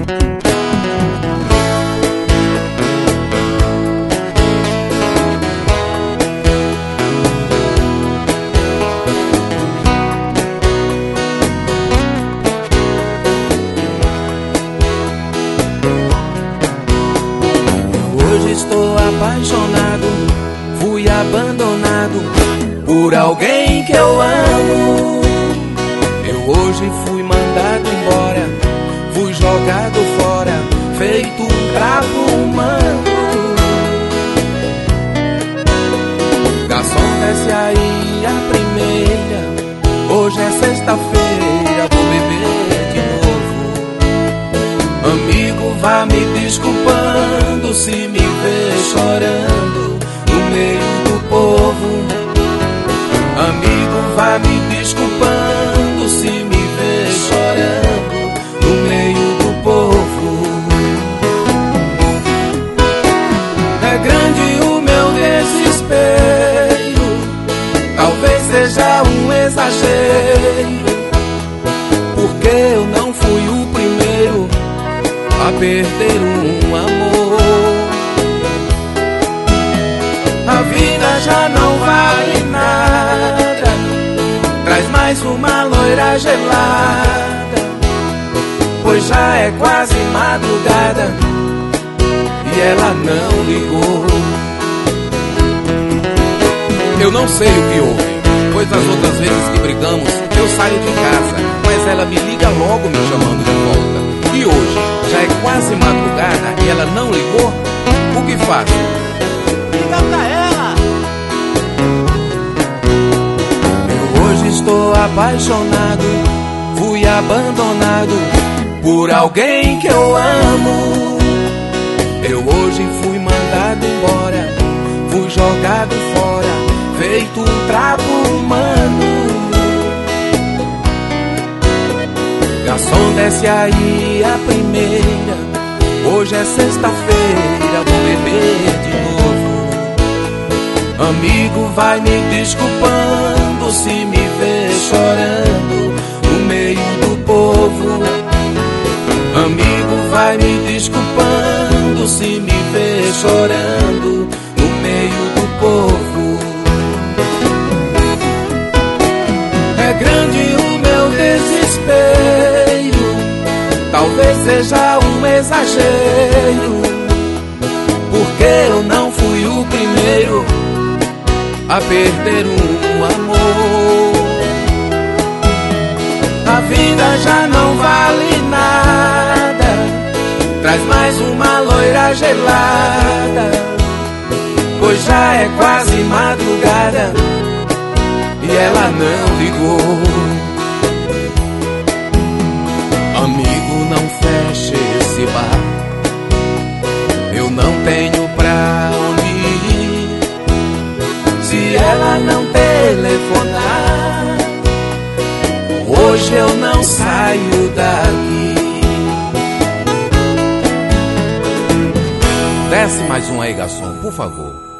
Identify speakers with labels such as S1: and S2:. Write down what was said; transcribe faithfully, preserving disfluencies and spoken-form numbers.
S1: Estou apaixonado, fui abandonado por alguém que eu amo. Eu hoje fui mandado embora, fui jogado fora, feito um trapo humano. Garçom, desce aí a primeira, hoje é sexta-feira, vou beber de novo. Amigo, vá me desculpando se me vê chorando no meio do povo. Amigo, vá me desculpando se me vê chorando no meio do povo. É grande o meu desespero, talvez seja um exagero, porque eu não fui o primeiro a perder um amor. A vida já não vale nada, traz mais uma loira gelada, pois já é quase madrugada e ela não ligou. Eu não sei o que houve, pois as outras vezes que brigamos eu saio de casa, mas ela me liga logo me chamando de volta. E hoje já é quase madrugada e ela não ligou? O que faço?
S2: Liga pra ela!
S1: Eu hoje estou apaixonado, fui abandonado por alguém que eu amo. Eu hoje fui mandado embora, fui jogado fora, feito um trapo humano. Garçom, desce aí a primeira, hoje é sexta-feira, vou beber de novo. Amigo, vai me desculpando se me vê chorando no meio do povo. Amigo, vai me desculpando se me vê chorando no meio do povo. É grande o meu desespero, talvez seja um exagero, porque eu não fui o primeiro a perder um amor. A vida já não vale nada, traz mais uma loira gelada, pois já é quase madrugada e ela não ligou. Amigo, não feche esse bar, eu não tenho pra onde ir. Se ela não telefonar, hoje eu não saio daqui.
S3: Desce mais um aí, garçom, por favor.